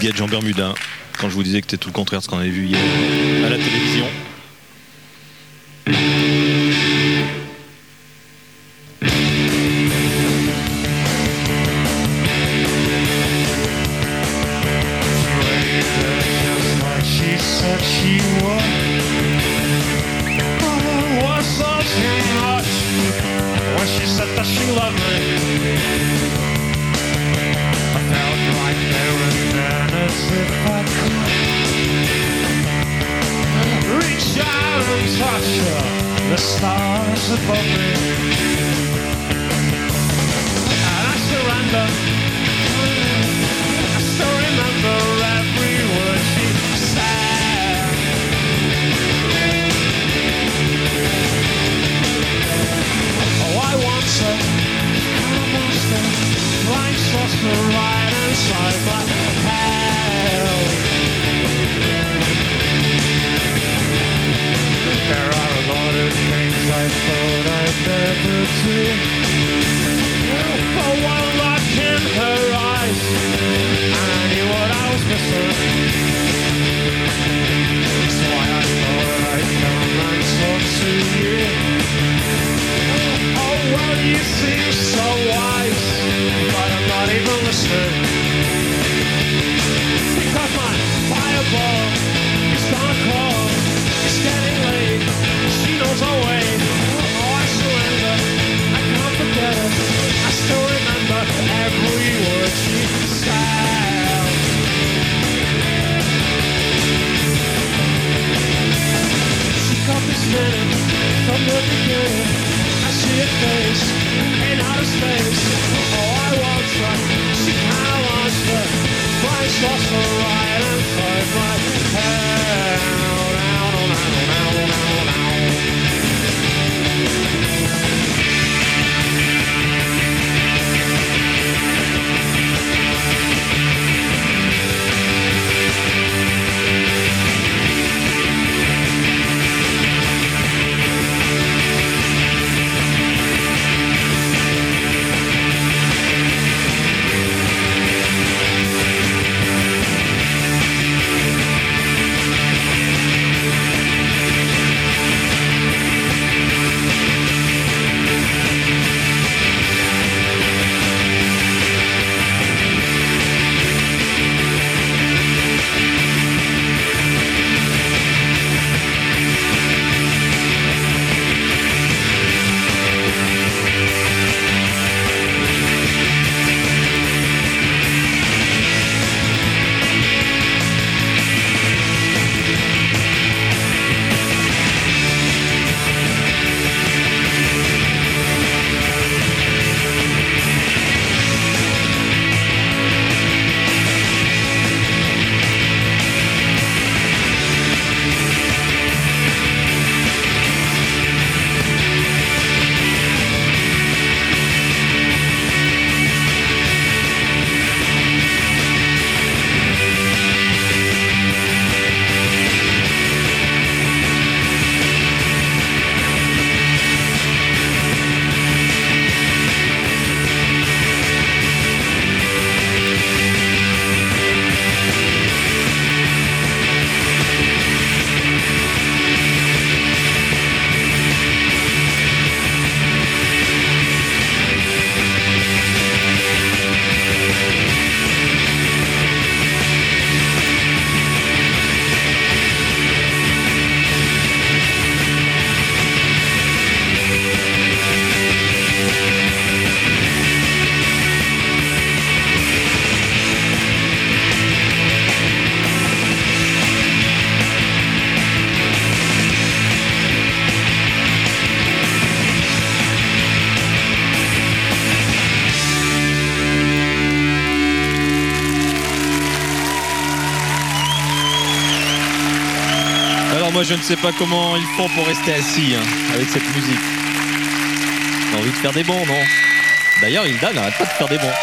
Gage en Bermuda, quand je vous disais que c'était tout le contraire de ce qu'on avait vu hier à la télévision. The stars above me, and I surrender. I still remember every word she said. Oh, I want her, I'm a monster, flying saucer right inside my head. There are a lot of things I thought I'd never do, but one look in her eyes, and I knew what I was missing. That's why I thought I'd come and talk to you. Oh, well, you seem so wise, but I'm not even listening. Because my fireball is gone cold. It's getting late, she knows our way. Oh, I surrender, I can't forget it. I still remember every word she said. She got me spinning from the beginning. I see her face in outer space. Oh, I want her, she kinda wants her. Flying saucer right inside my head. Moi je ne sais pas comment ils font pour rester assis avec cette musique. J'ai envie de faire des bons, non? D'ailleurs Hilda n'arrête pas de faire des bons.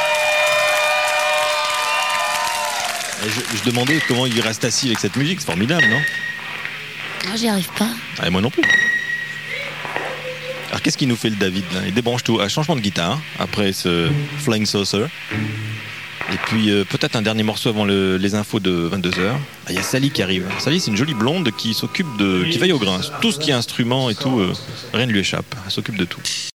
Je demandais comment il reste assis avec cette musique, c'est formidable, non? Moi j'y arrive pas. Ah, moi non plus. Alors qu'est-ce qu'il nous fait le David là? Il débranche tout. Un changement de guitare après ce Flying Saucer. Et puis peut-être un dernier morceau avant les infos de 22h. Il y a Sally qui arrive. Sally, c'est une jolie blonde qui s'occupe qui veille au grain. Tout ce qui est instrument et tout, rien ne lui échappe. Elle s'occupe de tout.